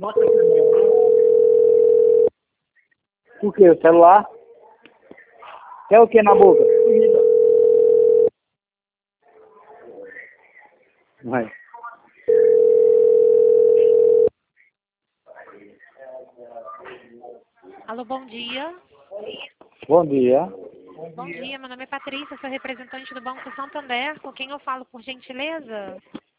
O que? O celular? Quer o que na boca? Vai. Alô, bom dia. Bom dia. Bom dia, meu nome é Patrícia, sou representante do Banco Santander. Com quem eu falo, por gentileza?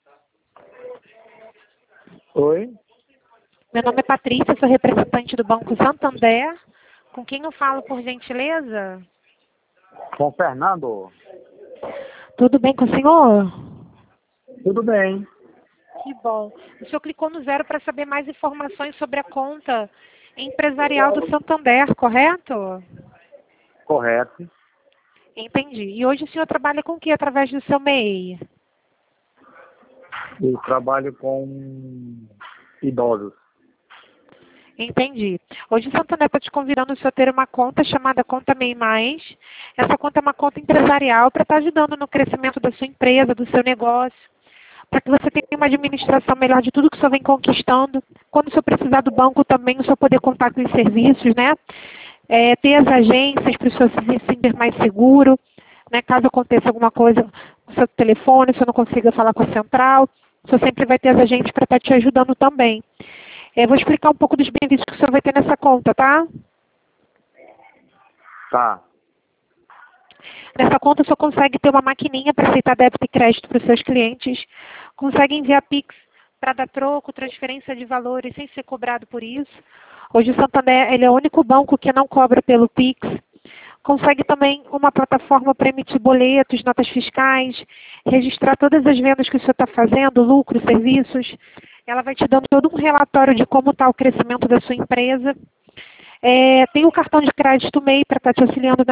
Oi? Meu nome é Patrícia, sou representante do Banco Santander. Com quem eu falo, por gentileza? Com o Fernando? Tudo bem com o senhor? Tudo bem. Que bom. O senhor clicou no 0 para saber mais informações sobre a conta empresarial do Santander, correto? Correto. Entendi. E hoje o senhor trabalha com o que através do seu MEI? Eu trabalho com idosos. Entendi. Hoje o Santander está te convidando o senhor a ter uma conta chamada Conta MEI Mais. Essa conta é uma conta empresarial para estar ajudando no crescimento da sua empresa, do seu negócio, para que você tenha uma administração melhor de tudo que o senhor vem conquistando. Quando o senhor precisar do banco também, o senhor poder contar com os serviços, né? Ter as agências para o senhor se sentir mais seguro, né? Caso aconteça alguma coisa no seu telefone, o senhor não consiga falar com a central, o senhor sempre vai ter as agências para estar te ajudando também. Vou explicar um pouco dos benefícios que o senhor vai ter nessa conta, tá? Tá. Nessa conta o senhor consegue ter uma maquininha para aceitar débito e crédito para os seus clientes, consegue enviar Pix para dar troco, transferência de valores sem ser cobrado por isso. Hoje o Santander ele é o único banco que não cobra pelo Pix. Consegue também uma plataforma para emitir boletos, notas fiscais, registrar todas as vendas que o senhor está fazendo, lucros, serviços. Ela vai te dando todo um relatório de como está o crescimento da sua empresa. Tem o cartão de crédito MEI para estar te auxiliando